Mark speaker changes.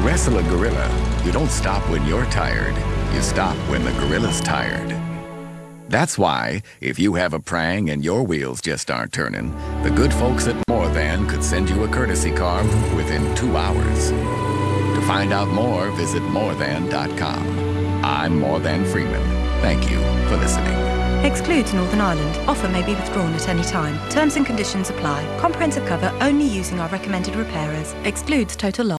Speaker 1: wrestle a gorilla, you don't stop when you're tired. You stop when the gorilla's tired. That's why, if you have a prang and your wheels just aren't turning, the good folks at More Than could send you a courtesy car within 2 hours. To find out more, visit morethan.com. I'm More Than Freeman. Thank you for listening.
Speaker 2: Excludes Northern Ireland. Offer may be withdrawn at any time. Terms and conditions apply. Comprehensive cover only using our recommended repairers. Excludes total loss.